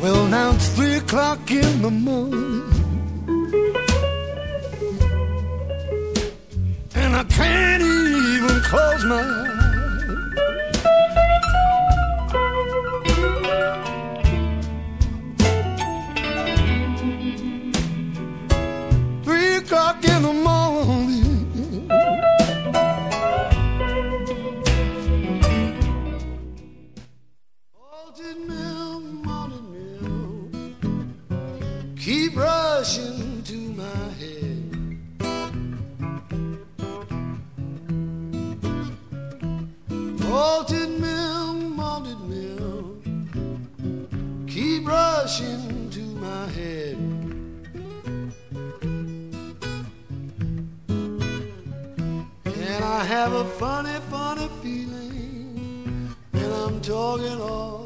Well, now it's 3 o'clock in the morning, and I can't even close my eyes. 3 o'clock in the morning, malted milk, malted milk, keep rushing to my head. Malted milk, keep rushing to my head. And I have a funny, funny feeling, and I'm talking all